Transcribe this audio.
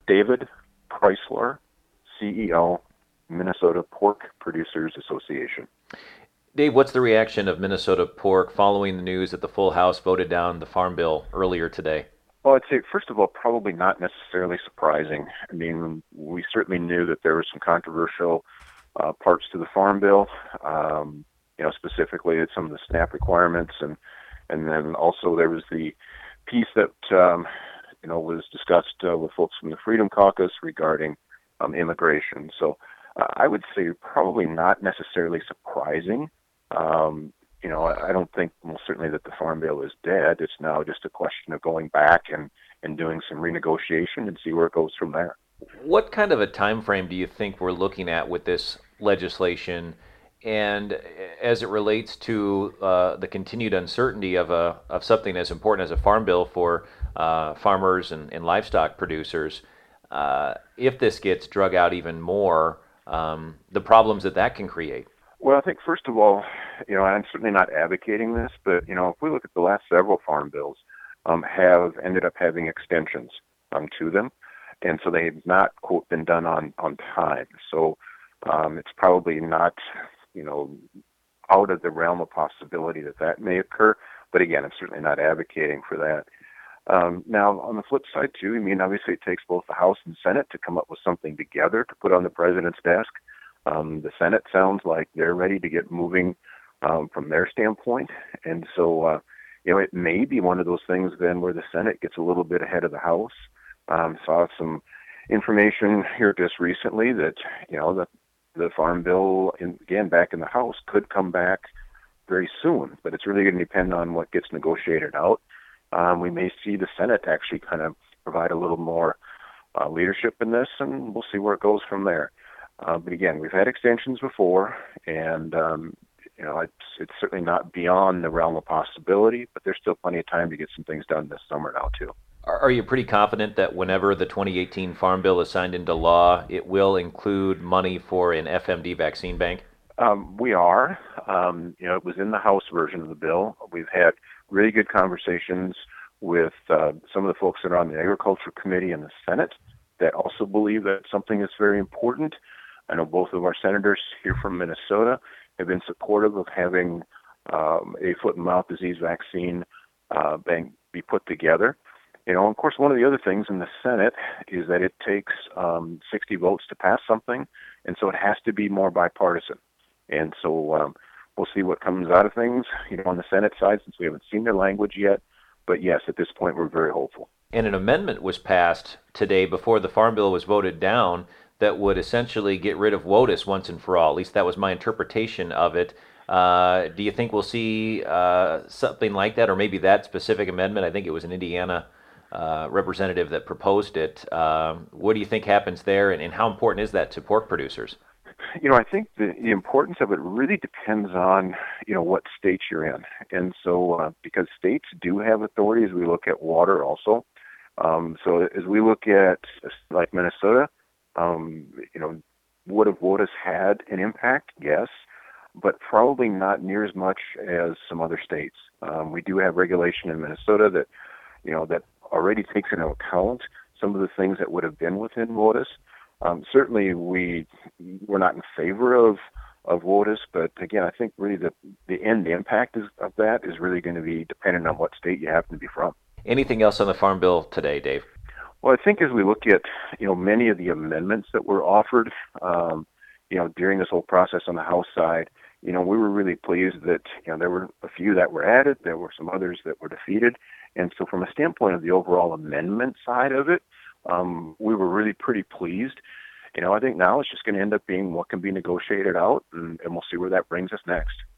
David Chrysler, CEO, Minnesota Pork Producers Association. Dave, what's the reaction of Minnesota Pork following the news that the full House voted down the Farm Bill earlier today? Well, I'd say, first of all, probably not necessarily surprising. I mean, we certainly knew that there were some controversial parts to the Farm Bill, specifically some of the SNAP requirements, and then also there was the piece that, was discussed with folks from the Freedom Caucus regarding immigration. So I would say probably not necessarily surprising. I don't think, well, certainly that the Farm Bill is dead. It's now just a question of going back and doing some renegotiation and see where it goes from there. What kind of a time frame do you think we're looking at with this legislation, and as it relates to the continued uncertainty of something as important as a farm bill for farmers and livestock producers? If this gets drug out even more, the problems that can create. Well, I think first of all, I'm certainly not advocating this, but if we look at the last several farm bills, have ended up having extensions to them, and so they've not, quote, been done on time. So it's probably not, out of the realm of possibility that may occur. But again, I'm certainly not advocating for that. Now, on the flip side, too, obviously it takes both the House and Senate to come up with something together to put on the president's desk. The Senate sounds like they're ready to get moving from their standpoint. And so, it may be one of those things then where the Senate gets a little bit ahead of the House. Saw some information here just recently that, the Farm Bill, again, back in the House, could come back very soon. But it's really going to depend on what gets negotiated out. We may see the Senate actually kind of provide a little more leadership in this, and we'll see where it goes from there. But again, we've had extensions before, and it's certainly not beyond the realm of possibility, but there's still plenty of time to get some things done this summer now, too. Are you pretty confident that whenever the 2018 Farm Bill is signed into law, it will include money for an FMD vaccine bank? We are. It was in the House version of the bill. We've had really good conversations with some of the folks that are on the Agriculture Committee in the Senate that also believe that something is very important. I know both of our senators here from Minnesota have been supportive of having a foot and mouth disease vaccine bank be put together. And of course, one of the other things in the Senate is that it takes 60 votes to pass something, and so it has to be more bipartisan. And so we'll see what comes out of things, on the Senate side, since we haven't seen their language yet. But yes, at this point, we're very hopeful. And an amendment was passed today before the Farm Bill was voted down that would essentially get rid of WOTUS once and for all. At least that was my interpretation of it. Do you think we'll see something like that, or maybe that specific amendment? I think it was an Indiana representative that proposed it. What do you think happens there, and how important is that to pork producers? I think the importance of it really depends on, what state you're in. And so because states do have authority as we look at water also. So as we look at, like Minnesota, would have WOTUS had an impact? Yes, but probably not near as much as some other states. We do have regulation in Minnesota that, that already takes into account some of the things that would have been within WOTUS. Certainly, we're not in favor of WOTUS, but again, I think really the end impact of that is really going to be dependent on what state you happen to be from. Anything else on the Farm Bill today, Dave? Well, I think as we look at many of the amendments that were offered, during this whole process on the House side, we were really pleased that there were a few that were added, there were some others that were defeated, and so from a standpoint of the overall amendment side of it, we were really pretty pleased. I think now it's just going to end up being what can be negotiated out, and we'll see where that brings us next.